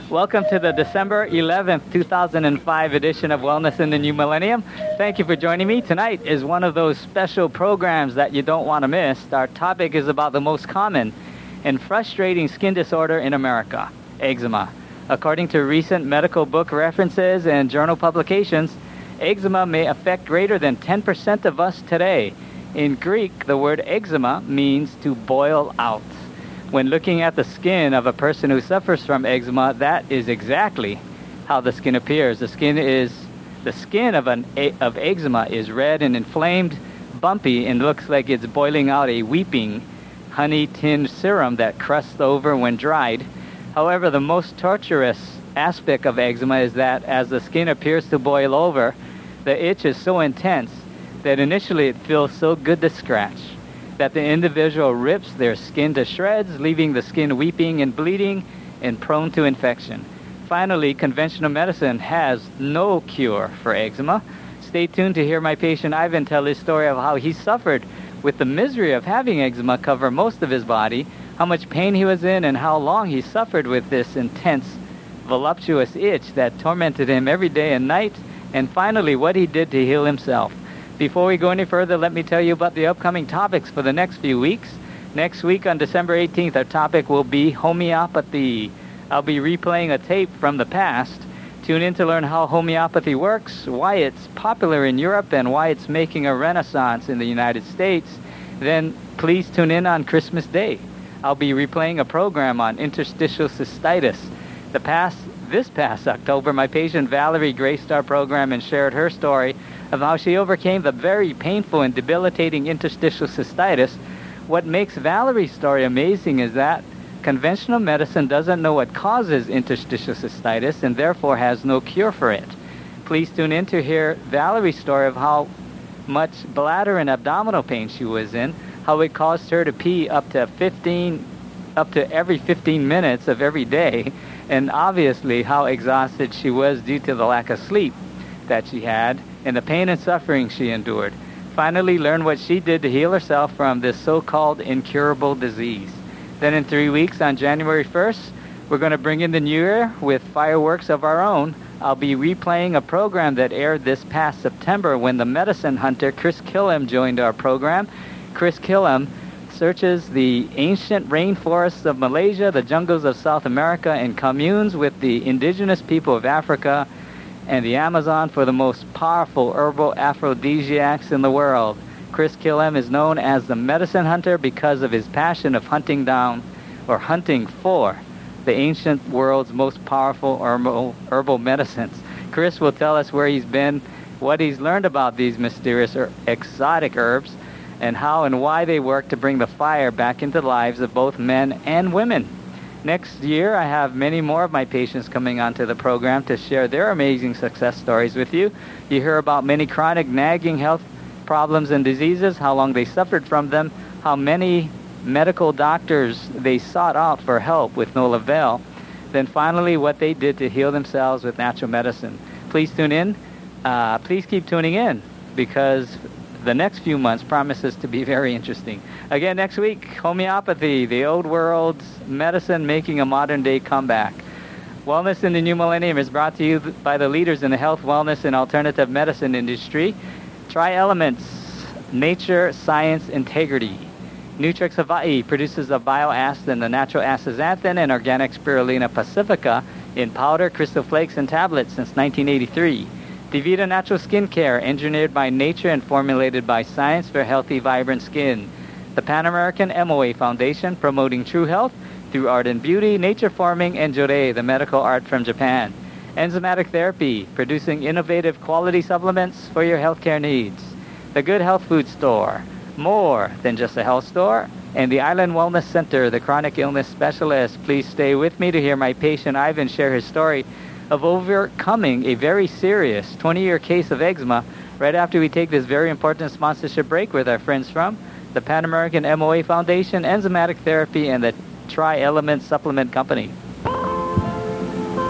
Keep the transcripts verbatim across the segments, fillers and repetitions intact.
Welcome to the December eleventh, two thousand five edition of Wellness in the New Millennium. Thank you for joining me. Tonight is one of those special programs that you don't want to miss. Our topic is about the most common and frustrating skin disorder in America, eczema. According to recent medical book references and journal publications, eczema may affect greater than ten percent of us today. In Greek, the word eczema means to boil out. When looking at the skin of a person who suffers from eczema, that is exactly how the skin appears. The skin is the skin of an of eczema is red and inflamed, bumpy, and looks like it's boiling out a weeping, honey-tinged serum that crusts over when dried. However, the most torturous aspect of eczema is that as the skin appears to boil over, the itch is so intense that initially it feels so good to scratch that the individual rips their skin to shreds, leaving the skin weeping and bleeding and prone to infection. Finally, conventional medicine has no cure for eczema. Stay tuned to hear my patient Ivan tell his story of how he suffered with the misery of having eczema cover most of his body, how much pain he was in, and how long he suffered with this intense, voluptuous itch that tormented him every day and night, and finally what he did to heal himself. Before we go any further, let me tell you about the upcoming topics for the next few weeks. Next week on December eighteenth, our topic will be homeopathy. I'll be replaying a tape from the past. Tune in to learn how homeopathy works, why it's popular in Europe, and why it's making a renaissance in the United States. Then please tune in on Christmas Day. I'll be replaying a program on interstitial cystitis. The past, this past October, my patient Valerie graced our program and shared her story of how she overcame the very painful and debilitating interstitial cystitis. What makes Valerie's story amazing is that conventional medicine doesn't know what causes interstitial cystitis and therefore has no cure for it. Please tune in to hear Valerie's story of how much bladder and abdominal pain she was in, how it caused her to pee up to fifteen, up to every fifteen minutes of every day, and obviously how exhausted she was due to the lack of sleep that she had and the pain and suffering she endured. Finally, learn what she did to heal herself from this so-called incurable disease. Then in three weeks, on January first, we're going to bring in the new year with fireworks of our own. I'll be replaying a program that aired this past September when the medicine hunter Chris Killam joined our program. Chris Killam searches the ancient rainforests of Malaysia, the jungles of South America, and communes with the indigenous people of Africa and the Amazon for the most powerful herbal aphrodisiacs in the world. Chris Killam is known as the medicine hunter because of his passion of hunting down or hunting for the ancient world's most powerful herbal, herbal medicines. Chris will tell us where he's been, what he's learned about these mysterious or exotic herbs, and how and why they work to bring the fire back into the lives of both men and women. Next year, I have many more of my patients coming onto the program to share their amazing success stories with you. You hear about many chronic nagging health problems and diseases, how long they suffered from them, how many medical doctors they sought out for help with no avail. Then finally, what they did to heal themselves with natural medicine. Please tune in. Uh, please keep tuning in because the next few months promises to be very interesting. Again, next week, homeopathy, the old world's medicine making a modern-day comeback. Wellness in the New Millennium is brought to you by the leaders in the health, wellness, and alternative medicine industry. Tri-Elements, nature, science, integrity. Nutrix Hawaii produces the bioacid, the natural astaxanthin, and organic spirulina pacifica in powder, crystal flakes, and tablets since nineteen eighty-three. Divita Natural Skincare, engineered by nature and formulated by science for healthy, vibrant skin. The Pan American M O A Foundation, promoting true health through art and beauty, nature forming, and Jorei, the medical art from Japan. Enzymatic Therapy, producing innovative quality supplements for your healthcare needs. The Good Health Food Store, more than just a health store. And the Island Wellness Center, the chronic illness specialist. Please stay with me to hear my patient Ivan share his story of overcoming a very serious twenty-year case of eczema right after we take this very important sponsorship break with our friends from the Pan American M O A Foundation, Enzymatic Therapy, and the Tri-Element Supplement Company.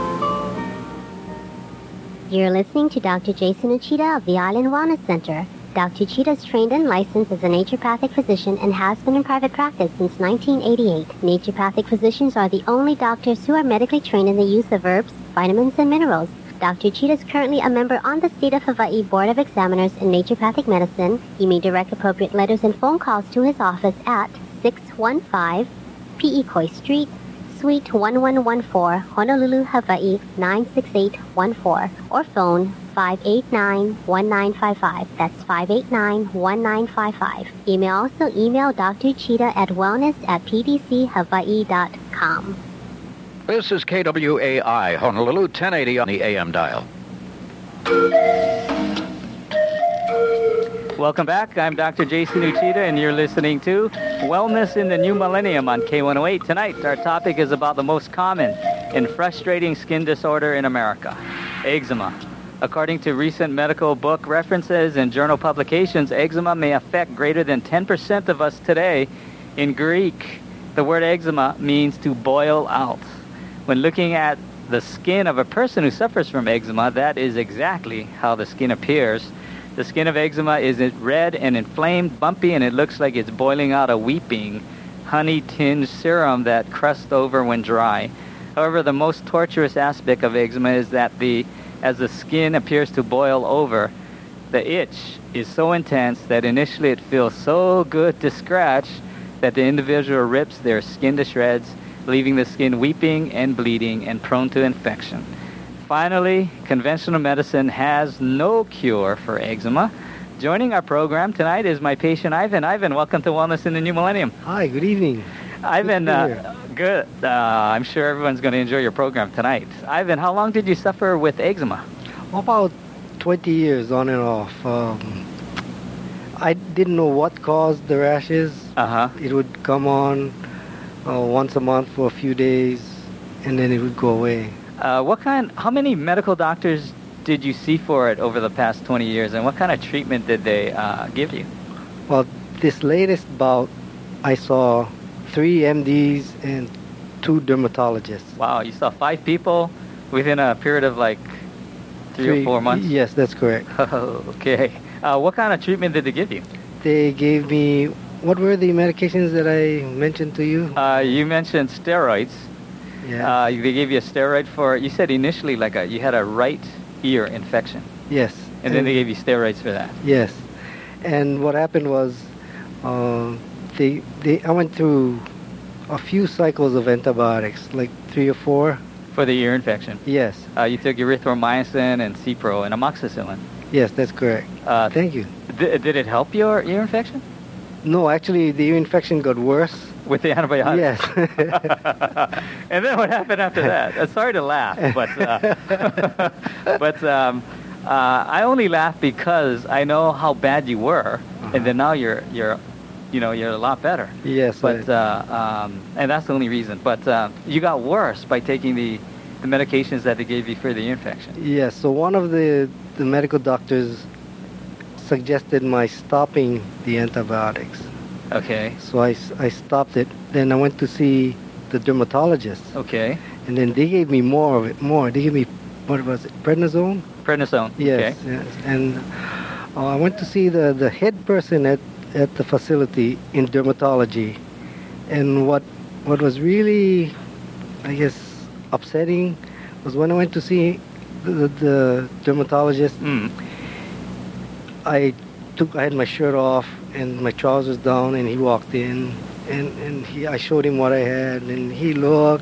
You're listening to Doctor Jason Uchida of the Island Wellness Center. Doctor Cheetah is trained and licensed as a naturopathic physician and has been in private practice since nineteen eighty-eight. Naturopathic physicians are the only doctors who are medically trained in the use of herbs, vitamins, and minerals. Doctor Cheetah is currently a member on the State of Hawaii Board of Examiners in Naturopathic Medicine. You may direct appropriate letters and phone calls to his office at six one five P E Koi Street, Suite one one one four, Honolulu, Hawaii nine six eight one four, or phone five eight nine, one nine five five. That's five eight nine, one nine five five. You may also email Doctor Cheetah at wellness at p d c hawaii dot com. This is K W A I, Honolulu, ten eighty on the A M dial. Welcome back. I'm Doctor Jason Uchida, and you're listening to Wellness in the New Millennium on K one oh eight. Tonight, our topic is about the most common and frustrating skin disorder in America, eczema. According to recent medical book references and journal publications, eczema may affect greater than ten percent of us today. In Greek, the word eczema means to boil out. When looking at the skin of a person who suffers from eczema, that is exactly how the skin appears. The skin of eczema is red and inflamed, bumpy, and it looks like it's boiling out a weeping, honey-tinged serum that crusts over when dry. However, the most torturous aspect of eczema is that the as the skin appears to boil over, the itch is so intense that initially it feels so good to scratch that the individual rips their skin to shreds, leaving the skin weeping and bleeding and prone to infection. Finally, conventional medicine has no cure for eczema. Joining our program tonight is my patient, Ivan. Ivan, welcome to Wellness in the New Millennium. Hi, good evening. Ivan, good. Uh, good. Uh, I'm sure everyone's going to enjoy your program tonight. Ivan, how long did you suffer with eczema? About twenty years on and off. Um, I didn't know what caused the rashes. Uh-huh. It would come on uh, once a month for a few days, and then it would go away. Uh, what kind? How many medical doctors did you see for it over the past twenty years, and what kind of treatment did they uh, give you? Well, this latest bout, I saw three M Ds and two dermatologists. Wow, you saw five people within a period of like three, Three, or four months? Yes, that's correct. Oh, okay. Uh, what kind of treatment did they give you? They gave me, what were the medications that I mentioned to you? Uh, you mentioned steroids. Yeah. Uh, they gave you a steroid for, you said initially like a, you had a right ear infection. Yes. And, and then they gave you steroids for that. Yes. And what happened was, uh, they, they, I went through a few cycles of antibiotics, like three or four. For the ear infection? Yes. Uh, you took erythromycin and Cipro and amoxicillin. Yes, that's correct. Uh, Thank you. Th- did it help your ear infection? No, actually, the ear infection got worse. With the antibiotics? Yes. And then what happened after that? Uh, sorry to laugh, but uh, but um, uh, I only laugh because I know how bad you were, uh-huh. and then now you're you're, you know, you're a lot better. Yes. But uh, um, and that's the only reason. But uh, you got worse by taking the the medications that they gave you for the infection. Yes. So one of the the medical doctors suggested my stopping the antibiotics. Okay. So I, I stopped it. Then I went to see the dermatologist. Okay. And then they gave me more of it, more. They gave me, what was it, prednisone? Prednisone. Yes. Okay. Yes. And uh, I went to see the, the head person at, at the facility in dermatology. And what what was really, I guess, upsetting was when I went to see the, the, the dermatologist, Mm. I took, I had my shirt off and my trousers down, and he walked in, and, and he, I showed him what I had, and he looked,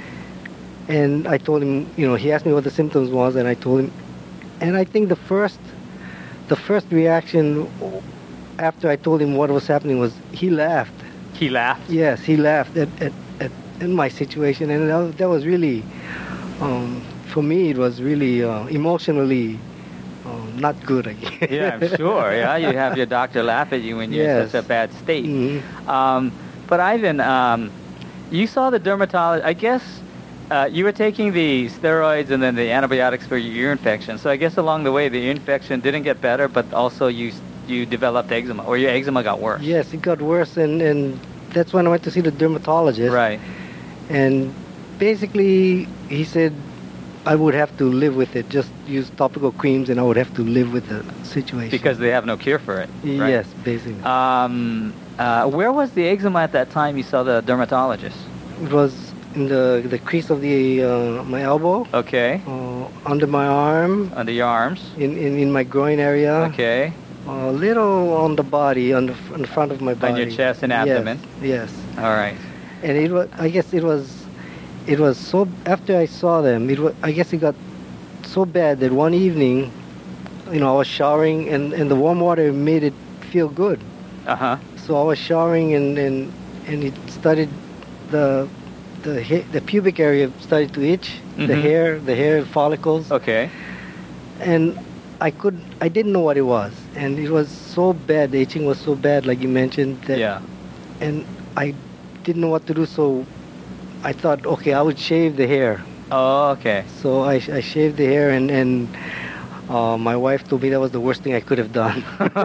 and I told him, you know, he asked me what the symptoms was, and I told him, and I think the first, the first reaction after I told him what was happening was he laughed. He laughed? Yes, he laughed at, at, at in my situation, and that was, that was really, um, for me, it was really uh, emotionally Um, not good, I guess. Yeah, I'm sure. Yeah, you have your doctor laugh at you when you're Yes. in such a bad state. Mhm. Um, but Ivan, um, you saw the dermatologist. I guess uh, you were taking the steroids and then the antibiotics for your ear infection. So I guess along the way, the ear infection didn't get better, but also you you developed eczema, or your eczema got worse. Yes, it got worse, and, and that's when I went to see the dermatologist. Right. And basically, he said, I would have to live with it. Just use topical creams, and I would have to live with the situation. Because they have no cure for it, right? Yes, basically. Um, uh, where was the eczema at that time you saw the dermatologist? It was in the the crease of the uh, my elbow, Okay. uh, under my arm, Under your arms? in, in, in my groin area, Okay. a little on the body, on the, f- on the front of my body. On your chest and abdomen? Yes. yes. All right. And it was, I guess it was, it was so, after I saw them, it was, I guess it got so bad that one evening, you know, I was showering and, and the warm water made it feel good. Uh-huh. So I was showering and, and, and it started, the, the, ha- the pubic area started to itch, the Mhm. hair, the hair follicles. Okay. And I could, I didn't know what it was. And it was so bad, the itching was so bad, like you mentioned, that, Yeah. and I didn't know what to do, so I thought, okay, I would shave the hair. Oh, okay. So I, I shaved the hair, and, and uh, my wife told me that was the worst thing I could have done.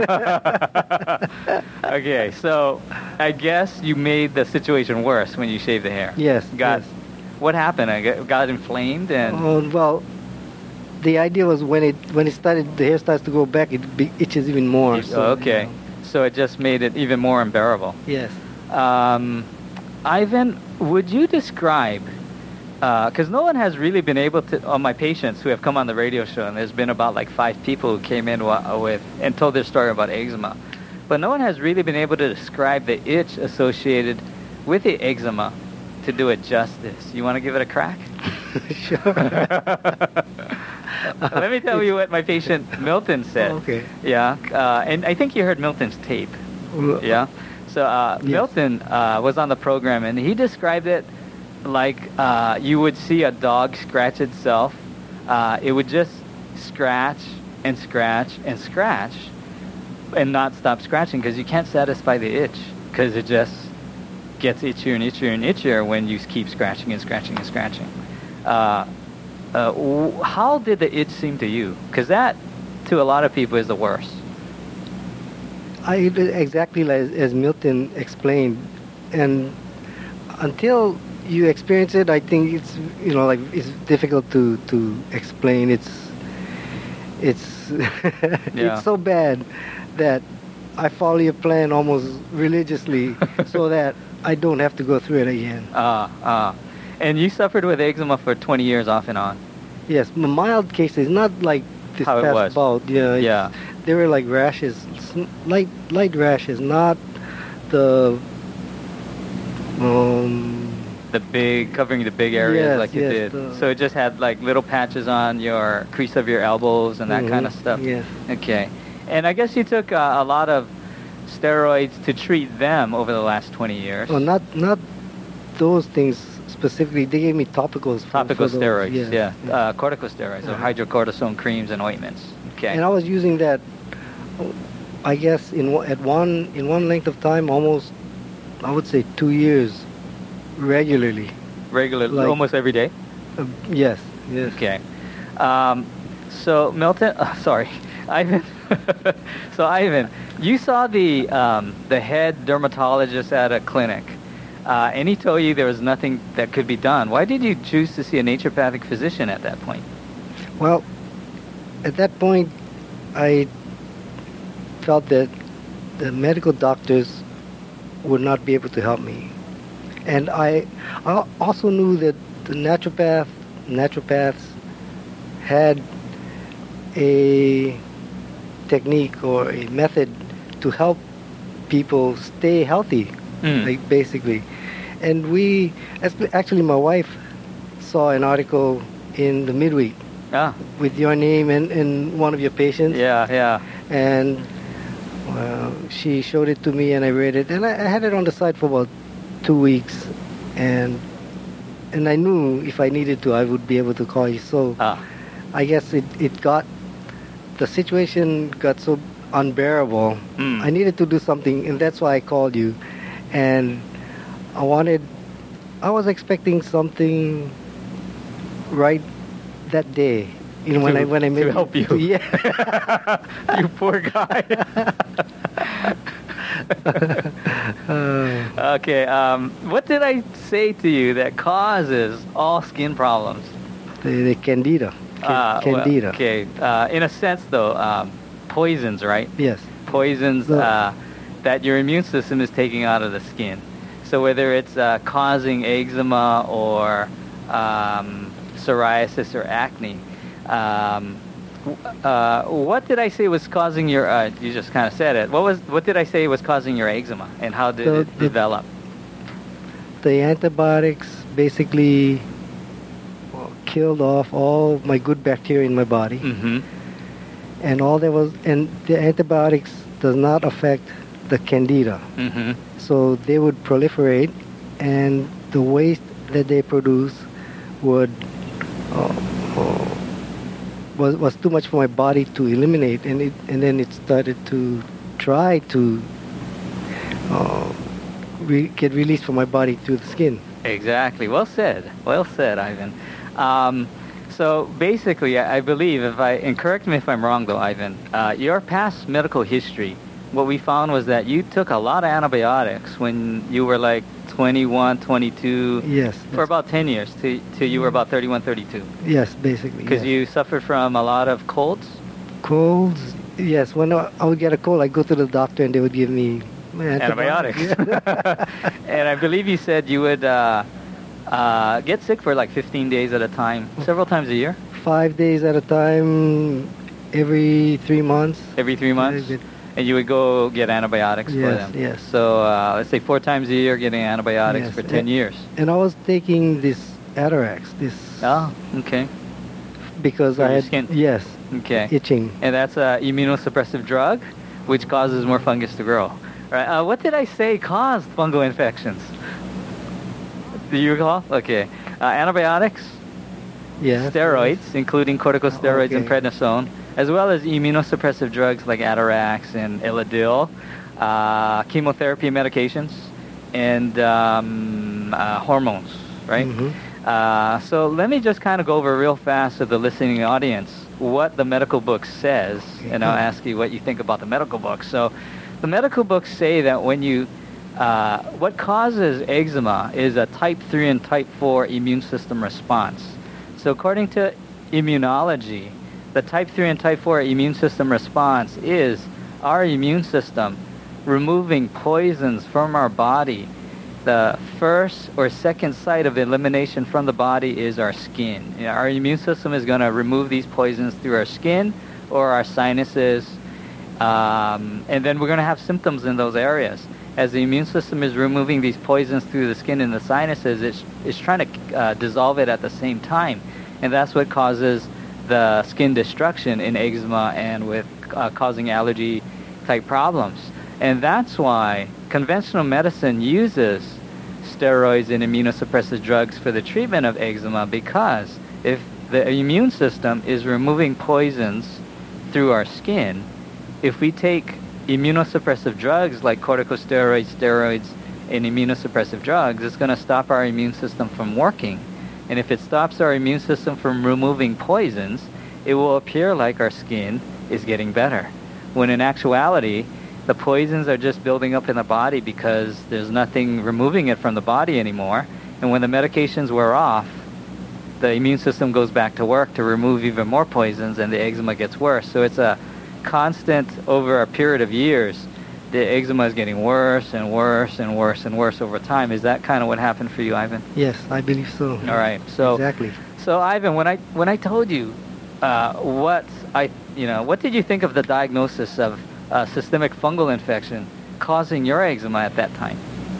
Okay, so I guess you made the situation worse when you shaved the hair. Yes. Got yes. What happened? I got, got inflamed and Oh, well, the idea was when it when it started, the hair starts to go back, it be, itches even more. You- so, okay. you know. So it just made it even more unbearable. Yes. Um, Ivan, would you describe, because no one has really been able to, on my patients who have come on the radio show, and there's been about like five people who came in wa- with and told their story about eczema, but no one has really been able to describe the itch associated with the eczema to do it justice. You want to give it a crack? Sure. Let me tell you what my patient Milton said. Okay. Yeah, uh, and I think you heard Milton's tape. Well, Yeah. So uh, Yes. Milton uh, was on the program, and he described it like uh, you would see a dog scratch itself. Uh, it would just scratch and scratch and scratch and not stop scratching because you can't satisfy the itch because it just gets itchier and itchier and itchier when you keep scratching and scratching and scratching. Uh, uh, w- how did the itch seem to you? Because that, to a lot of people, is the worst. I exactly as, as Milton explained, and until you experience it, I think it's you know like it's difficult to, to explain. It's it's Yeah. it's so bad that I follow your plan almost religiously, so that I don't have to go through it again. Uh, uh. And you suffered with eczema for twenty years off and on. Yes, m- mild cases, not like this How it past was. bout. Yeah, it's- Yeah. they were like rashes, sm- light light rashes, not the um The big, covering the big areas Yes, like you yes, did. the- So it just had like little patches on your crease of your elbows and that kind of mhm, stuff. Yes. Okay. And I guess you took uh, a lot of steroids to treat them over the last twenty years. Well, not not those things specifically. They gave me topicals. For, Topical for those, steroids, yes, yeah. yes. Uh, corticosteroids, or Uh-huh. hydrocortisone creams and ointments. Okay. And I was using that, I guess, in one- at one in one length of time, almost, I would say, two years, regularly. Regularly, like- almost every day? Uh, yes, yes. Okay. Um, so Milton, uh, sorry, Ivan. So Ivan, you saw the um, the head dermatologist at a clinic, uh, and he told you there was nothing that could be done. Why did you choose to see a naturopathic physician at that point? Well, at that point, I felt that the medical doctors would not be able to help me, and I, I also knew that the naturopath naturopaths had a technique or a method to help people stay healthy, Mm. like basically. And we, actually, my wife saw an article in the midweek Ah, with your name and, and one of your patients. yeah, yeah. And well, she showed it to me and I read it. And I, I had it on the side for about two weeks. And and I knew if I needed to, I would be able to call you. So Ah, I guess it, it got, the situation got so unbearable. mm. I needed to do something, and that's why I called you. And I wanted, I was expecting something right that day. You know, when To- I when I made to help you. Yeah. You poor guy. Uh, Okay, um, what did I say to you that causes all skin problems? the, the candida. Can, Uh, well, candida. okay. Uh, in a sense, though, um, poisons, right? Yes. Poisons The- uh, that your immune system is taking out of the skin. So whether it's uh, causing eczema or um, psoriasis or acne, um, w- uh, what did I say was causing your? Uh, you just kind of said it. What was? What did I say was causing your eczema, and how did The- it the- develop? The antibiotics basically uh, killed off all my good bacteria in my body, Mm-hmm. and all there was, and the antibiotics does not affect the candida, Mm-hmm. so they would proliferate, and the waste that they produce would uh, uh, was was too much for my body to eliminate, and it and then it started to try to uh, re- get released from my body through the skin. Exactly. Well said. Well said, Ivan. Um, so basically, I I believe, if I, and correct me if I'm wrong though, Ivan, uh, your past medical history, what we found was that you took a lot of antibiotics when you were like twenty-one, twenty-two, Yes. for that's- about ten years, till, till you were about thirty-one, thirty-two. Yes, basically. Because yes. you suffered from a lot of colds? Colds. Yes, when I I would get a cold, I go to the doctor and they would give me Antibiotics. Yeah. And I believe you said you would uh, uh, get sick for like fifteen days at a time, several times a year, Five days at a time, every three months. every three months? Yes, And you would go get antibiotics for Yes, them. yes. So uh, let's say four times a year getting antibiotics Yes, for ten and- years. And I was taking this Atarax, this Oh, okay. because For I your had skin? yes Okay. itching. And that's an immunosuppressive drug, which causes more fungus to grow. Right. Uh, what did I say caused fungal infections? Do you recall? Okay. Uh, antibiotics, Yes. steroids, including corticosteroids and Okay. prednisone, as well as immunosuppressive drugs like Atarax and Elidil, uh, chemotherapy medications, and um, uh, hormones, right? Mhm. Uh, so let me just kind of go over real fast to the listening audience what the medical book says, and I'll ask you what you think about the medical book. So the medical books say that when you, uh, what causes eczema is a type three and type four immune system response. So according to immunology, the type three and type four immune system response is our immune system removing poisons from our body. The first or second site of elimination from the body is our skin. You know, our immune system is going to remove these poisons through our skin or our sinuses, um, and then we're going to have symptoms in those areas. As the immune system is removing these poisons through the skin and the sinuses, it's, it's trying to uh, dissolve it at the same time. And that's what causes the skin destruction in eczema and with uh, causing allergy type problems. And that's why conventional medicine uses steroids and immunosuppressive drugs for the treatment of eczema, because if the immune system is removing poisons through our skin, if we take immunosuppressive drugs like corticosteroids, steroids, and immunosuppressive drugs, it's going to stop our immune system from working. And if it stops our immune system from removing poisons, it will appear like our skin is getting better, when in actuality, the poisons are just building up in the body because there's nothing removing it from the body anymore. And when the medications wear off, the immune system goes back to work to remove even more poisons, and the eczema gets worse. So it's a constant, over a period of years, the eczema is getting worse and worse and worse and worse over time. Is that kind of what happened for you, Ivan? Yes, I believe so. All right. So exactly. So Ivan, when I when I told you uh, what I you know what did you think of the diagnosis of uh, systemic fungal infection causing your eczema at that time?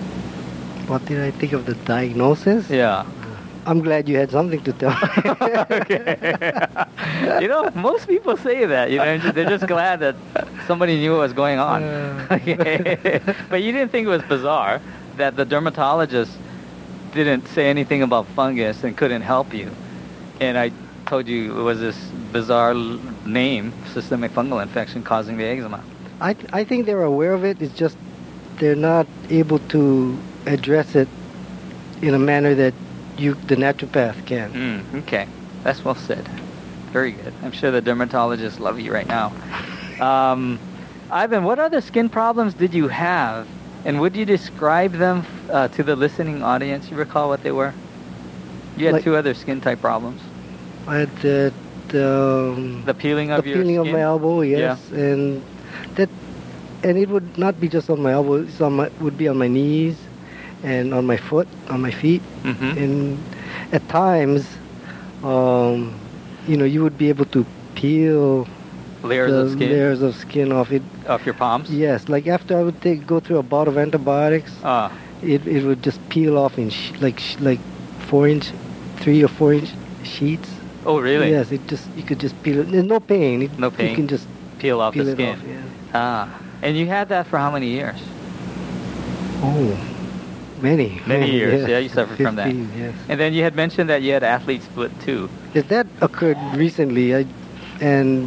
What did I think of the diagnosis? Yeah. I'm glad you had something to tell me. Okay. You know, most people say that. You know, they're just glad that somebody knew what was going on. Uh. Okay. But you didn't think it was bizarre that the dermatologist didn't say anything about fungus and couldn't help you. And I told you it was this bizarre l- name, systemic fungal infection, causing the eczema. I th- I think they're aware of it. It's just they're not able to address it in a manner that you, the naturopath, can. Mm, okay. That's well said. Very good. I'm sure the dermatologists love you right now. Um, Ivan, what other skin problems did you have? And would you describe them uh, to the listening audience? You recall what they were? You had Like- two other skin type problems. I had the um, The peeling the of your peeling skin? of my elbow, yes, and that, and it would not be just on my elbow. It's on my would be on my knees, and on my foot, on my feet, Mm-hmm. and at times, um, you know, you would be able to peel Layers the of skin layers of skin off it. off your palms? Yes, like after I would take go through a bout of antibiotics, Ah, it it would just peel off in sh- like sh- like four inch, three or four inch sheets. oh, really? Yes, it just you could just peel it. There's no pain. It, No pain. You can just Peel off peel the it skin. off. Yeah. Ah, and you had that for how many years? Oh, many. Many years, yes. yeah, you suffered from that. fifteen, Yes. And then you had mentioned that you had athlete split too. Yes, that occurred recently. I and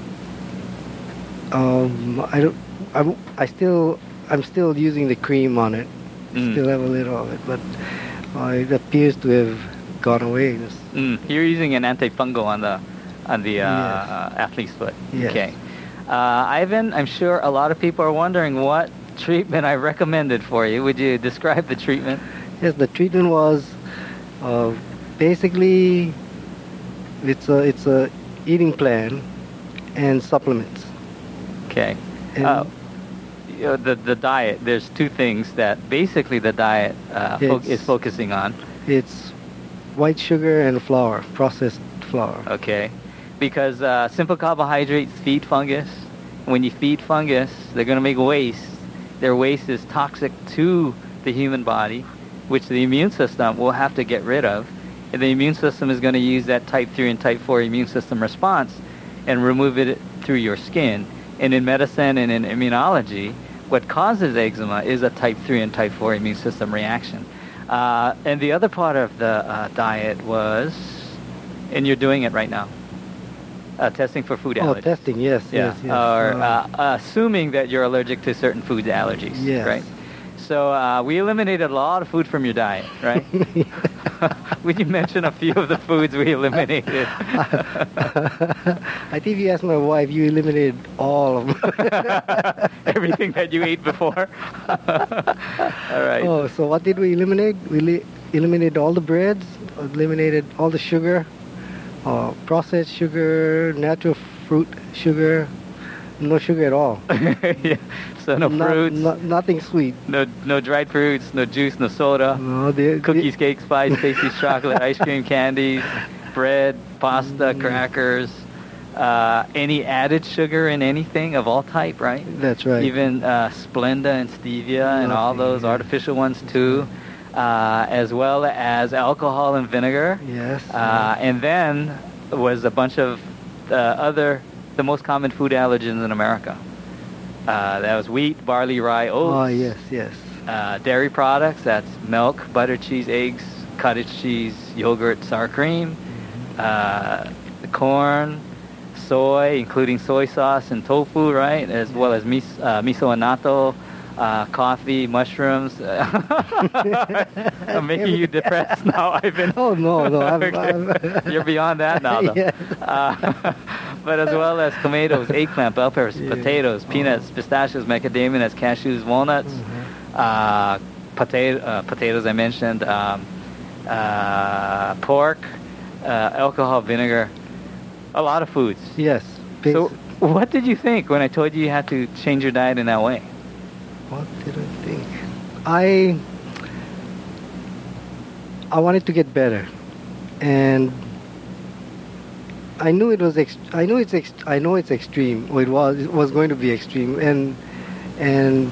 um I don't I, I still I'm still using the cream on it. Mm. Still have a little of it, but uh, it appears to have gone away. This- Mm. You're using an antifungal on the on the uh, Yes. uh, athlete split. Yes. Okay. Uh, Ivan, I'm sure a lot of people are wondering what treatment I recommended for you. Would you describe the treatment? Yes, the treatment was uh, basically it's a it's a eating plan and supplements. Okay. And Uh, you know, the the diet. There's two things that basically the diet uh, fo- It's- is focusing on. it's white sugar and flour, processed flour. Okay. Because uh, simple carbohydrates feed fungus. When you feed fungus, they're going to make waste. Their waste is toxic to the human body, which the immune system will have to get rid of. And the immune system is going to use that type three and type four immune system response and remove it through your skin. And in medicine and in immunology, what causes eczema is a type three and type four immune system reaction. Uh, and the other part of the uh, diet was, and you're doing it right now, uh, testing for food Oh, allergies. testing, yes, Yeah, yes, yes. or Uh, uh, assuming that you're allergic to certain food allergies, Yes. right? So uh, we eliminated a lot of food from your diet, right? Would you mention a few of the foods we eliminated? I think if you asked my wife, you eliminated all of them. Everything that you ate before? All right. Oh, so what did we eliminate? We li- eliminated all the breads, eliminated all the sugar, uh, processed sugar, natural fruit sugar, no sugar at all. Yeah. So no Not- fruits, not- nothing sweet. no no dried fruits, no juice, no soda, No, the, cookies, cakes, pies, pastries, chocolate, ice cream, candies, bread, pasta, Mm. crackers, uh, any added sugar in anything of all type, right? That's right. Even uh, Splenda and stevia and all Nothing, those yeah. artificial ones too, uh, as well as alcohol and vinegar. Yes. Uh, and then was a bunch of uh, other, the most common food allergens in America. Uh, that was wheat, barley, rye, oats. oh, yes, yes. Uh, dairy products, that's milk, butter, cheese, eggs, cottage cheese, yogurt, sour cream, uh, the corn, soy, including soy sauce and tofu, right? As well as mis- uh, miso and natto, uh, coffee, mushrooms. I'm making you depressed now, Ivan. Oh, no, no. I'm, Okay. I'm You're beyond that now, though. Yes. Uh, but as well as tomatoes, eggplant, bell peppers, Yeah. potatoes, peanuts, pistachios, macadamia nuts, cashews, walnuts, uh, potato, uh, potatoes I mentioned, um, uh, pork, uh, alcohol, vinegar, a lot of foods. Yes. So Bas- what did you think when I told you you had to change your diet in that way? What did I think? I I wanted to get better, and I knew it was. Ex- I knew it's. Ex- I know it's extreme. Or it was. It was going to be extreme, and and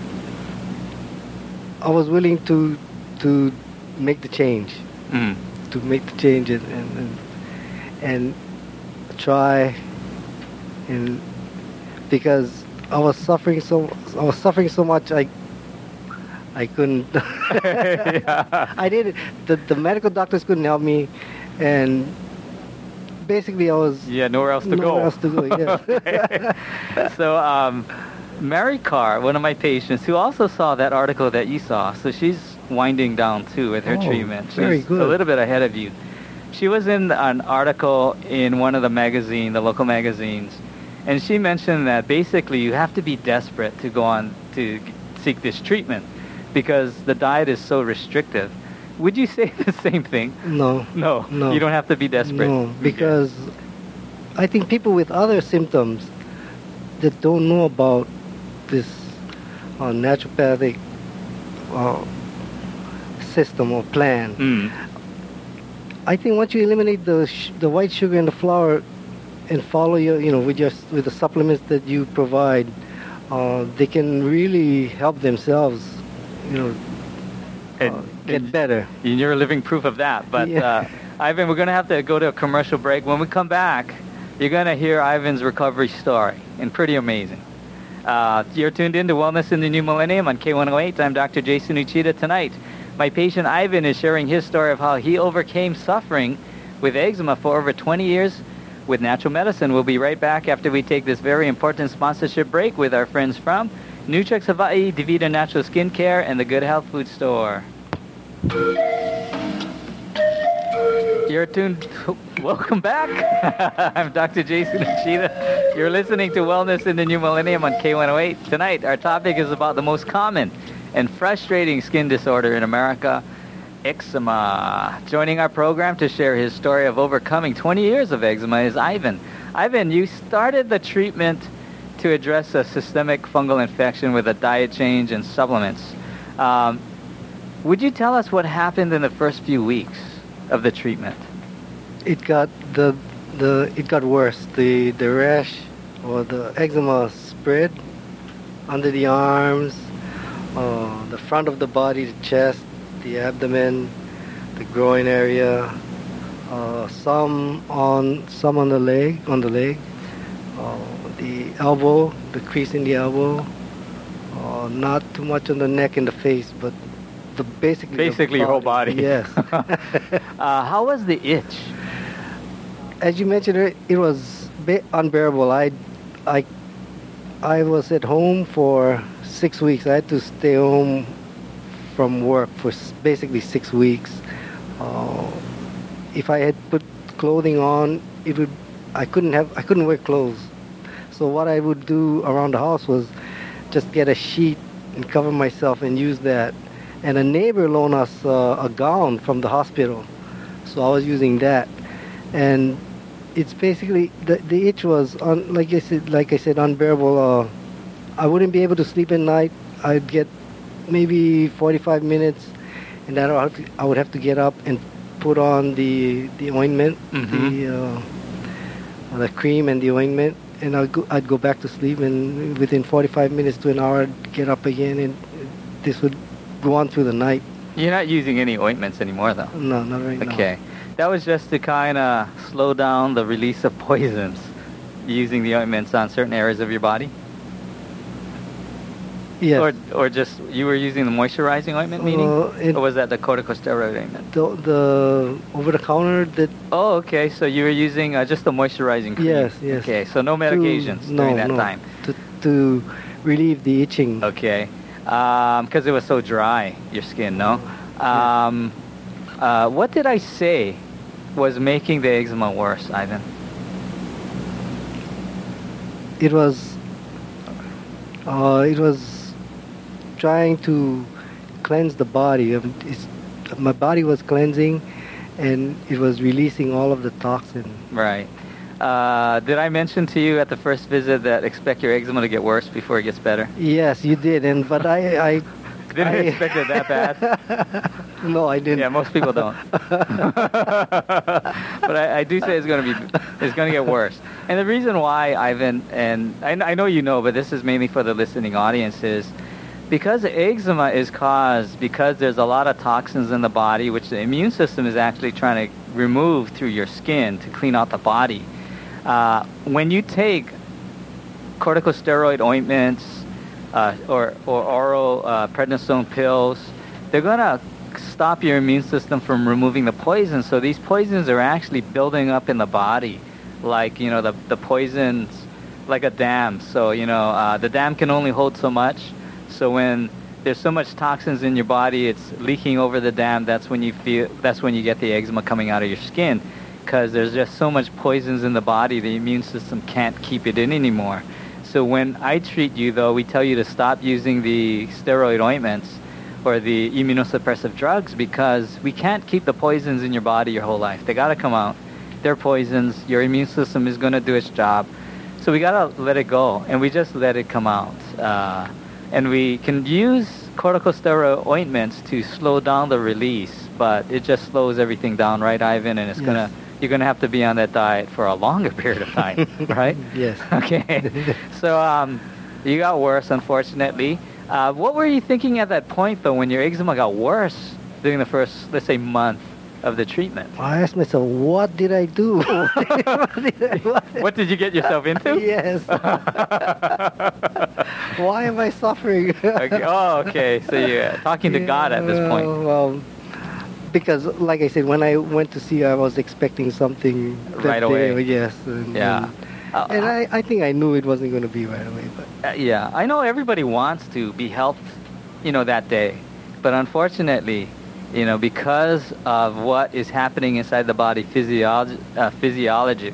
I was willing to to make the change, Mm. to make the change, and and, and, and try, and because I was suffering so. I was suffering so much. I. I couldn't. Yeah. I did. The the medical doctors couldn't help me, and basically I was Yeah, nowhere else to go. nowhere else to go. Yes. Okay. So, um, Mary Carr, one of my patients, who also saw that article that you saw, so she's winding down too with her Oh, treatment. She's very a good. little bit ahead of you. She was in an article in one of the magazine, the local magazines, and she mentioned that basically you have to be desperate to go on to seek this treatment because the diet is so restrictive. Would you say the same thing? No. No. No. You don't have to be desperate. No, because I think people with other symptoms that don't know about this uh, naturopathic uh, system or plan, Mm. I think once you eliminate the sh- the white sugar and the flour and follow your, you know, with your with the supplements that you provide, uh, they can really help themselves, you know, And, uh, get better. and you're a living proof of that. But Yeah. uh, Ivan, we're going to have to go to a commercial break. When we come back, you're going to hear Ivan's recovery story, and pretty amazing. Uh, you're tuned in to Wellness in the New Millennium on K one oh eight. I'm Doctor Jason Uchida. Tonight, my patient Ivan is sharing his story of how he overcame suffering with eczema for over twenty years with natural medicine. We'll be right back after we take this very important sponsorship break with our friends from Nutrex Hawaii, DeVita Natural Skincare, and the Good Health Food Store. You're tuned. Welcome back. I'm Doctor Jason Uchida. You're listening to Wellness in the New Millennium on K one oh eight. Tonight, our topic is about the most common and frustrating skin disorder in America, eczema. Joining our program to share his story of overcoming twenty years of eczema is Ivan. Ivan, you started the treatment to address a systemic fungal infection with a diet change and supplements. Um, would you tell us what happened in the first few weeks of the treatment? It got the the it got worse. The the rash or the eczema spread under the arms, uh, the front of the body, the chest, the abdomen, the groin area, uh, some on some on the leg, on the leg, uh, the elbow, the crease in the elbow, uh, not too much on the neck and the face, but the basically the Basically your whole body. Yes. uh, how was the itch? As you mentioned, it, it was ba- unbearable. I, I, I was at home for six weeks. I had to stay home from work for s- basically six weeks. Uh, if I had put clothing on, it would. I couldn't have. I couldn't wear clothes. So what I would do around the house was just get a sheet and cover myself and use that. And a neighbor loaned us uh, a gown from the hospital, so I was using that. And it's basically the the itch was un, like I said, like I said, unbearable. Uh, I wouldn't be able to sleep at night. I'd get maybe forty-five minutes, and then I would have to, I would have to get up and put on the the ointment, Mhm. the uh, the cream and the ointment, and I'd go, I'd go back to sleep. And within forty-five minutes to an hour, I'd get up again, and this would go on through the night. You're not using any ointments anymore, though. No, not right now. Okay. That was just to kind of slow down the release of poisons, using the ointments on certain areas of your body? Yes. Or or just, you were using the moisturizing ointment, meaning? Uh, it- Or was that the corticosteroid ointment? The, the over-the-counter that Oh, okay. So you were using uh, just the moisturizing cream? Yes, yes. Okay, so no medications to, during no, that no, time? to, to relieve the itching. Okay. Because it was so dry, your skin, no? Um, uh, what did I say was making the eczema worse, Ivan? It was uh, it was trying to cleanse the body. Um, it's, my body was cleansing, and it was releasing all of the toxin. Right. Uh, did I mention to you at the first visit that expect your eczema to get worse before it gets better? Yes, you did, and but I I Didn't I, expect it that bad. No, I didn't. Yeah, most people don't. But I, I do say it's going to be, it's going to get worse. And the reason why, Ivan, and I, I know you know, but this is mainly for the listening audience, is because eczema is caused because there's a lot of toxins in the body, which the immune system is actually trying to remove through your skin to clean out the body. Uh, when you take corticosteroid ointments uh, or, or oral uh, prednisone pills, they're going to stop your immune system from removing the poison. So these poisons are actually building up in the body, like, you know, the, the poisons, like a dam. So, you know, uh, the dam can only hold so much. So when there's so much toxins in your body, it's leaking over the dam. That's when you feel, that's when you get the eczema coming out of your skin, because there's just so much poisons in the body, the immune system can't keep it in anymore. So when I treat you, though, we tell you to stop using the steroid ointments. for the immunosuppressive drugs because we can't keep the poisons in your body your whole life. They got to come out. They're poisons. Your immune system is going to do its job. So we got to let it go, and we just let it come out. Uh, and we can use corticosteroid ointments to slow down the release, but it just slows everything down, right, Ivan? And it's Yes. gonna you're gonna have to be on that diet for a longer period of time, right? Yes. Okay. So um, you got worse, unfortunately. Uh, what were you thinking at that point, though, when your eczema got worse during the first, let's say, month of the treatment? I asked myself, what did I do? What did I- what- What did you get yourself into? Yes. Why am I suffering? Okay. Oh, okay. So you're talking to God at this point. Yeah, Well, because, like I said, when I went to see her, I was expecting something that Right away. day, yes. And, Yeah. And, Uh, and I, I think I knew it wasn't going to be right away, but Uh, yeah, I know everybody wants to be helped, you know, that day. But unfortunately, you know, because of what is happening inside the body physiology, uh, physiology,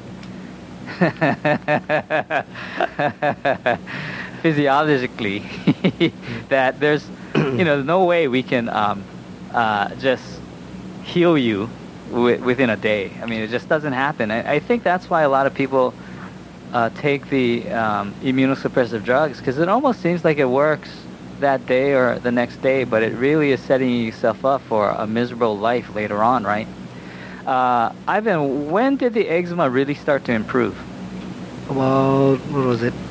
physiologically, that there's, you know, no way we can um, uh, just heal you wi- within a day. I mean, it just doesn't happen. I, I think that's why a lot of people uh, take the um, immunosuppressive drugs, because it almost seems like it works that day or the next day, but it really is setting yourself up for a miserable life later on, right? Uh, Ivan, when did the eczema really start to improve? about, what was it,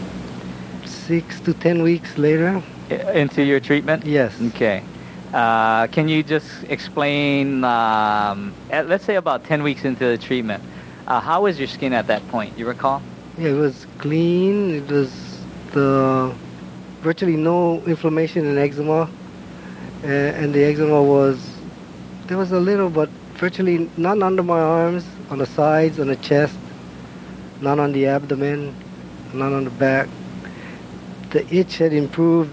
six to ten weeks later? I- into your treatment? Yes. Okay. Uh, can you just explain, um, at, let's say about ten weeks into the treatment, uh, how was your skin at that point? You recall? Yeah, it was clean. It was the virtually no inflammation in eczema, uh, and the eczema was there was a little, but virtually none under my arms, on the sides, on the chest, none on the abdomen, none on the back. The itch had improved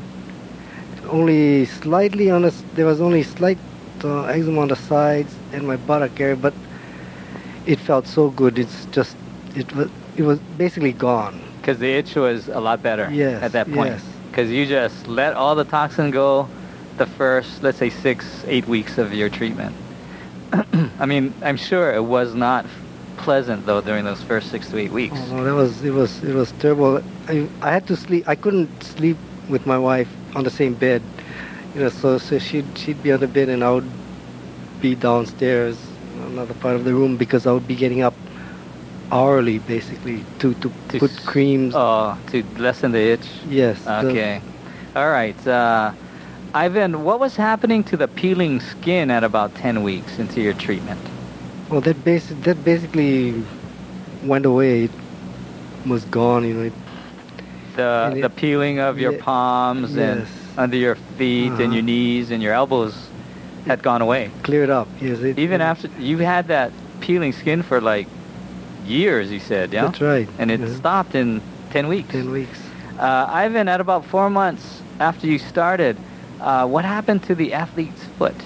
only slightly on the. s- There was only slight uh, eczema on the sides and my buttock area, but it felt so good. It's just it was it was basically gone. Because the itch was a lot better Yes, at that point. yes. Because you just let all the toxin go the first, let's say, six, eight weeks of your treatment. I mean, I'm sure it was not pleasant, though, during those first six to eight weeks. Oh, no, that was it was it was terrible. I I had to sleep. I couldn't sleep with my wife on the same bed. You know, so so she'd she'd be on the bed and I would be downstairs, another part of the room, because I would be getting up hourly, basically, to to, To put s- creams. Oh, to lessen the itch? Yes. the- Okay. All right. Uh, Ivan, what was happening to the peeling skin at about ten weeks into your treatment? well, that basic that basically went away. It was gone. You know. It, The And it- the peeling of your Ye- palms and yes. under your feet and Uh-huh. your knees and your elbows had gone away. cleared up. Yes. It, Even it- after you had that peeling skin for like years, you said, yeah? That's right. And it Yeah. stopped in ten weeks. Ten weeks. Uh, Ivan, at about four months after you started, uh, what happened to the athlete's foot?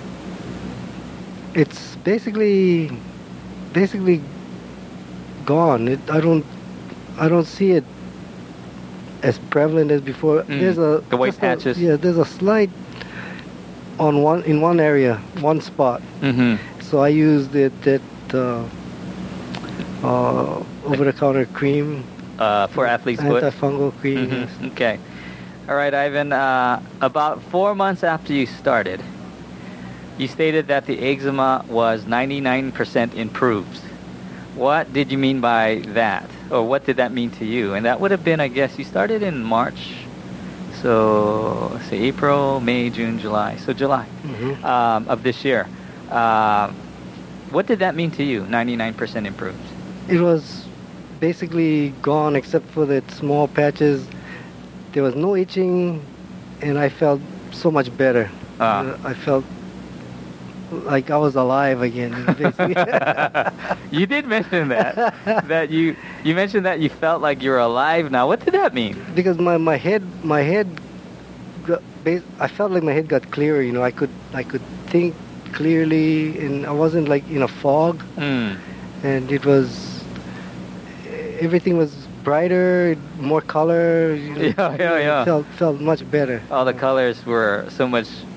It's basically basically gone. It, I don't I don't see it as prevalent as before. Mm, There's a the white just a- patches. yeah, there's a slight on one in one area, one spot. Mm-hmm. So I used it that uh, uh, over-the-counter cream, Uh, for athlete's foot? antifungal cream. Mhm, yes. Okay. All right, Ivan. Uh, about four months after you started, you stated that the eczema was ninety-nine percent improved. What did you mean by that? Or what did that mean to you? And that would have been, I guess, you started in March. So, let's say April, May, June, July. So July Mhm. um, of this year. Um, what did that mean to you, ninety-nine percent improved? It was basically gone except for the small patches. There was no itching, and I felt so much better. Ah. Uh, I felt like I was alive again. you know, basically. You did mention that. That you you mentioned that you felt like you were alive now. What did that mean? because my, my head my head got, bas- I felt like my head got clearer. You know, I could I could think clearly, and I wasn't like in a fog. Mm. And it was everything was brighter, more color. You know, Yeah, yeah, yeah. Felt felt much better. All the colors were so much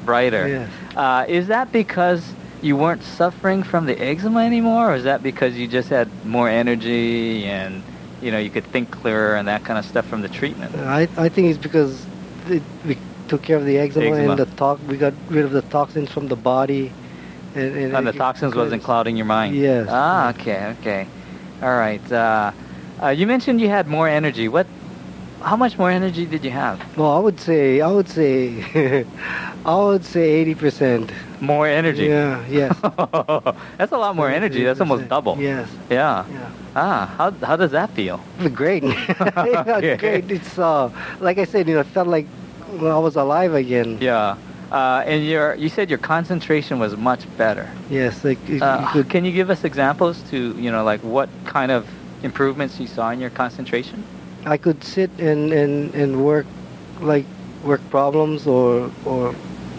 brighter. Yes. Uh, is that because you weren't suffering from the eczema anymore, or is that because you just had more energy and you know you could think clearer and that kind of stuff from the treatment? I I think it's because it, we took care of the eczema, Eczema. and the tox. We got rid of the toxins from the body, and, and, And the it- toxins it- wasn't clouding your mind. Yes. Ah, okay, okay. All right. Uh, uh, you mentioned you had more energy. What? How much more energy did you have? Well, I would say I would say I would say eighty percent. More energy. Yeah. Yes. That's a lot more energy. That's almost double. Yes. Yeah. Yeah. Ah, how how does that feel? It's great. Okay. It's great. It's uh, like I said, you know, it felt like well, I was alive again. Yeah. Uh, and your you said your concentration was much better. Yes. Like it- you Uh, could, can you give us examples to you know like what kind of improvements you saw in your concentration? I could sit and, and, and work like work problems or or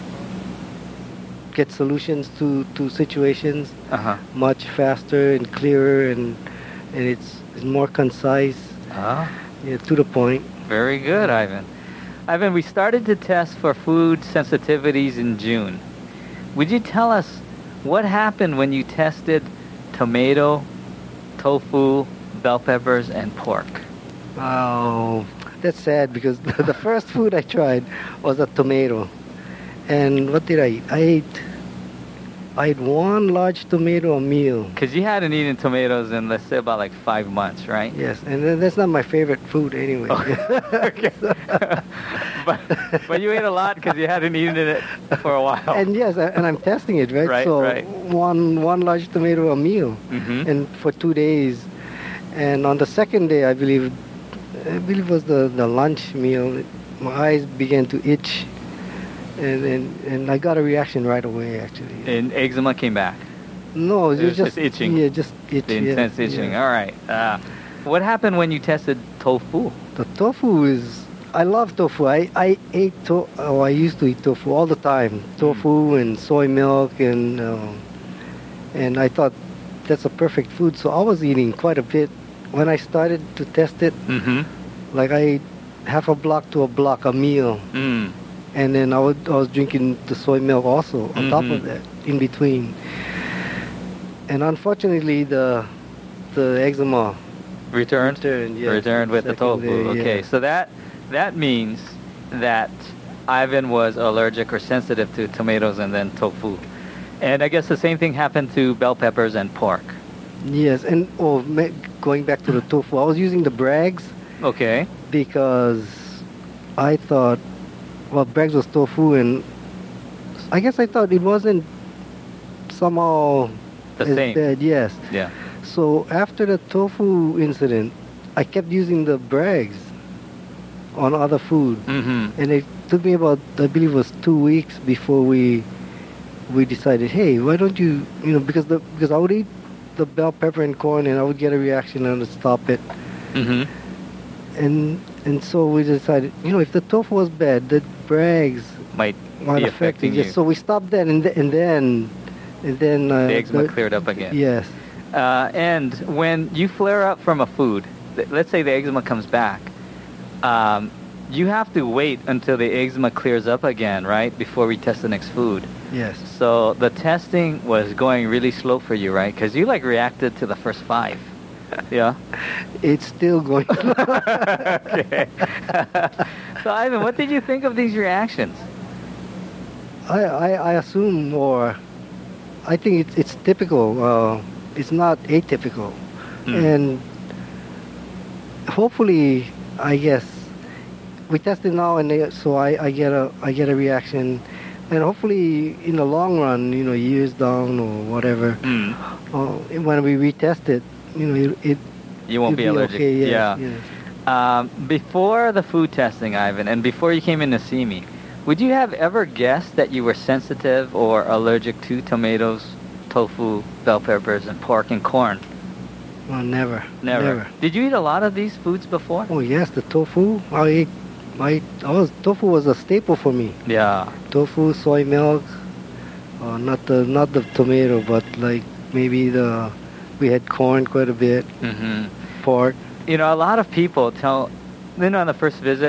get solutions to, to situations Uh huh. much faster and clearer, and and it's, it's more concise, Oh. yeah, to the point. Very good, Ivan. Ivan, we started to test for food sensitivities in June. Would you tell us what happened when you tested tomato, tofu, bell peppers, and pork? Oh, that's sad because the first food I tried was a tomato. And what did I eat? I ate, I ate one large tomato a meal. Because you hadn't eaten tomatoes in, let's say, about like five months, right? Yes, and then that's not my favorite food anyway. Okay. but, but you ate a lot because you hadn't eaten it for a while. And yes, I- and I'm testing it, right? Right, so right. one one large tomato a meal, Mhm. and for two days. And on the second day, I believe, I believe it was the, the lunch meal. My eyes began to itch, and, and and I got a reaction right away. Actually, And eczema came back. no, It it was was just itching. Yeah, just itch. The yeah, intense itching. yeah. All right. Uh, what happened when you tested tofu? The tofu is. I love tofu. I, I ate to. Oh, I used to eat tofu all the time. Tofu and soy milk and uh, and I thought that's a perfect food. So I was eating quite a bit. When I started to test it, Mm-hmm. like I ate half a block to a block a meal, Mm. and then I, would, I was drinking the soy milk also on top of Mhm. that in between. And unfortunately, the the eczema Returned? returned. Yes, Returned with the second tofu. day, Okay, yeah. so that that means that Ivan was allergic or sensitive to tomatoes and then tofu. And I guess the same thing happened to bell peppers and pork. Yes, and oh, ma- going back to the tofu, I was using the Bragg's Okay. because I thought, well, Bragg's was tofu, and I guess I thought it wasn't somehow The as same. bad. Yes. Yeah. So after the tofu incident, I kept using the Bragg's on other food, Mm-hmm. and it took me about, I believe, it was two weeks before we we decided, hey, why don't you, you know, because the because I would eat the bell pepper and corn, and I would get a reaction, and I would stop it, Mm-hmm. and and so we decided, you know, if the tofu was bad, the Bragg's Might might be affect affecting it. you. Yes, so we stopped that, and th- and then and then uh, The eczema the- cleared up again. Yes. Uh, and when you flare up from a food, th- let's say the eczema comes back, um, you have to wait until the eczema clears up again, right, before we test the next food. Yes. So the testing was going really slow for you, right? Because you like reacted to the first five. Yeah. It's still going. Okay. So Ivan, what did you think of these reactions? I, I, I assume, or I think it's, it's typical. Uh, it's not atypical. Mm. And hopefully, I guess, we tested now, and they, so I, I get a I get a reaction. And hopefully, in the long run, you know, years down or whatever, Mm. uh, when we retest it, you know, it, it You won't it'll be allergic. Okay, yes, yeah. yes. Um, before the food testing, Ivan, and before you came in to see me, would you have ever guessed that you were sensitive or allergic to tomatoes, tofu, bell peppers, and pork and corn? Well, never. Never. Never. Did you eat a lot of these foods before? Oh yes, the tofu. I ate. I, I was tofu was a staple for me. Yeah. Tofu, soy milk, uh, not the not the tomato, but like maybe the we had corn quite a bit, hmm pork. You know, a lot of people tell, you know, on the first visit,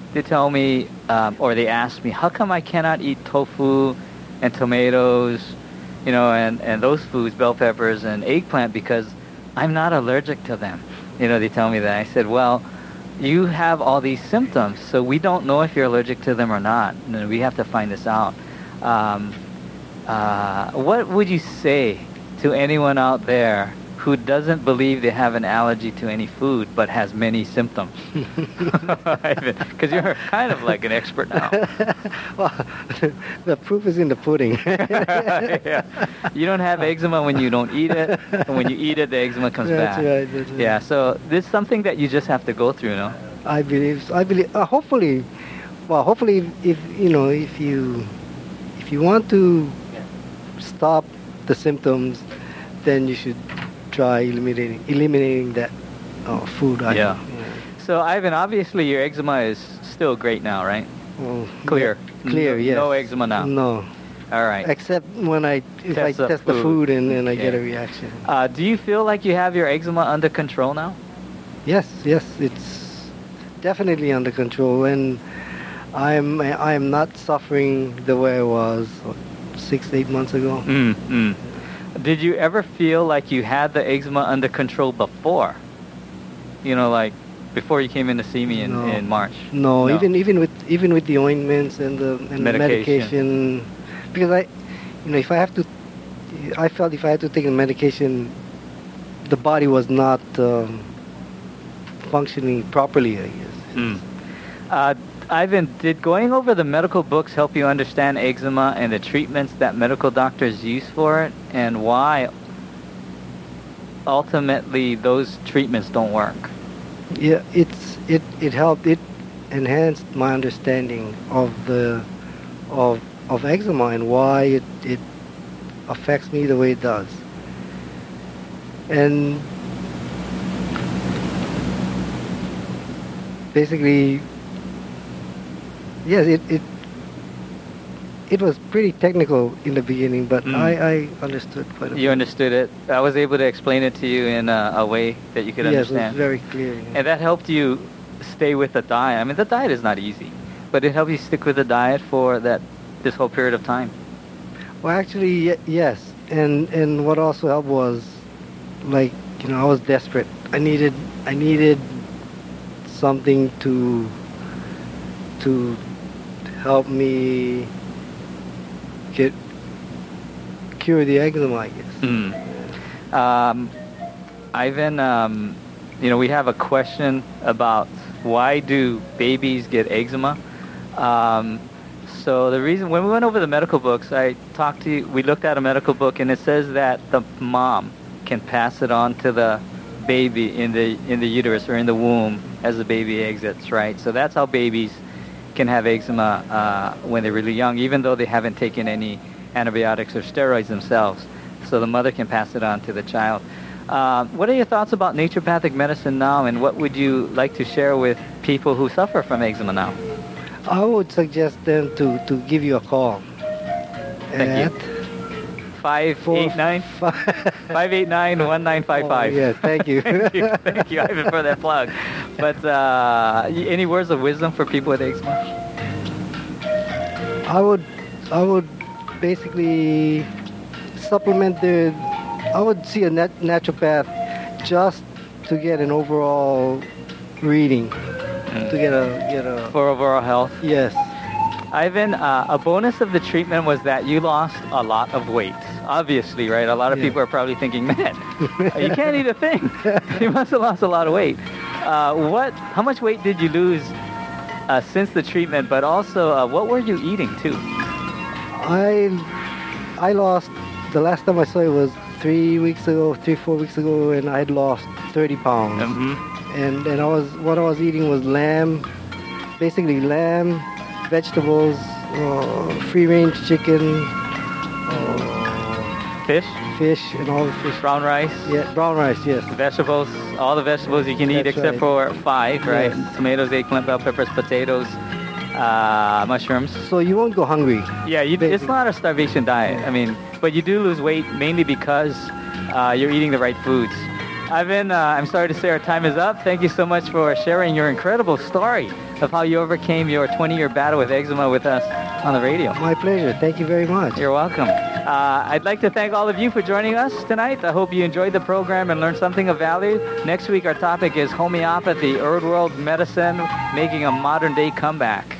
they tell me, um, or they ask me, how come I cannot eat tofu and tomatoes, you know, and, and those foods, bell peppers and eggplant, because I'm not allergic to them. You know, they tell me that. I said, well, you have all these symptoms, so we don't know if you're allergic to them or not. And we have to find this out. Um, uh, what would you say to anyone out there who doesn't believe they have an allergy to any food but has many symptoms? Because you're kind of like an expert now. Well, the proof is in the pudding. Yeah. You don't have eczema when you don't eat it, and when you eat it, the eczema comes That's back. right. That's right. Yeah, so this is something that you just have to go through, no? I believe. So. I believe. Uh, hopefully, well, hopefully, if, if you know, if you, if you want to stop the symptoms, then you should try eliminating eliminating that uh, food item. Yeah. So, Ivan, obviously your eczema is still great now, right? Well, Clear. yeah, clear. No, Yes. no eczema now. No. All right. Except when I if Test I the test the food. food and, and I Okay. get a reaction. Uh, do you feel like you have your eczema under control now? Yes. Yes. It's definitely under control, and I'm I am not suffering the way I was what, six eight months ago. Mm, mm. Did you ever feel like you had the eczema under control before? You know, like before you came in to see me in, No. in March? No, No. even even with even with the ointments and the and the Medication. medication, because I, you know, if I have to, I felt if I had to take the medication, the body was not um, functioning properly, I guess. Mm. Uh, Ivan, did going over the medical books help you understand eczema and the treatments that medical doctors use for it, and why ultimately those treatments don't work? Yeah, it's it it helped. It enhanced my understanding of the of of eczema and why it it affects me the way it does. And basically, yes, it it it was pretty technical in the beginning, but Mm. I, I understood quite a bit. You understood it. I was able to explain it to you in a, a way that you could Yes, it understand. was very clear. yeah. And that helped you stay with the diet. I mean, the diet is not easy, but it helped you stick with the diet for that this whole period of time. Well, actually, y- yes. And and what also helped was, like, you know, I was desperate. I needed I needed something to to help me get cure the eczema, I guess. Mm. Um, Ivan, um, you know, we have a question about why do babies get eczema? Um, so the reason, when we went over the medical books, I talked to you, we looked at a medical book, and it says that the mom can pass it on to the baby in the in the uterus or in the womb as the baby exits, right? So that's how babies can have eczema uh, when they're really young, even though they haven't taken any antibiotics or steroids themselves. So the mother can pass it on to the child. Uh, what are your thoughts about naturopathic medicine now, and what would you like to share with people who suffer from eczema now? I would suggest them to, to give you a call. Thank you. at five eight nine, five- five eight nine, one nine five five. Oh, yeah, thank you. Thank you, thank you, Ivan, for that plug. But uh, y- any words of wisdom for people with eczema? I would, I would basically supplement the. I would see a nat- naturopath just to get an overall reading, to get a get a. For overall health? Yes. Ivan, uh, a bonus of the treatment was that you lost a lot of weight. Obviously, right? A lot of Yeah. people are probably thinking, man, you can't eat a thing. You must have lost a lot of weight. Uh, what? How much weight did you lose uh, since the treatment? But also, uh, what were you eating too? I I lost the last time I saw it was three weeks ago, three four weeks ago, and I had lost thirty pounds. Mm-hmm. And and I was what I was eating was lamb, basically lamb, vegetables, uh, free range chicken, uh, Fish, fish, and all the fish. brown rice, Yeah, brown rice. Yes. vegetables, all the vegetables you can eat That's except right. for five, right? Yes. Tomatoes, eggplant, bell peppers, potatoes, uh, mushrooms. So you won't go hungry. Yeah, you, it's Basically. not a starvation diet. I mean, but you do lose weight mainly because uh, you're eating the right foods. Ivan, uh, I'm sorry to say our time is up. Thank you so much for sharing your incredible story of how you overcame your twenty-year battle with eczema with us on the radio. My pleasure. Thank you very much. You're welcome. Uh, I'd like to thank all of you for joining us tonight. I hope you enjoyed the program and learned something of value. Next week, our topic is homeopathy, Old World medicine, making a modern-day comeback.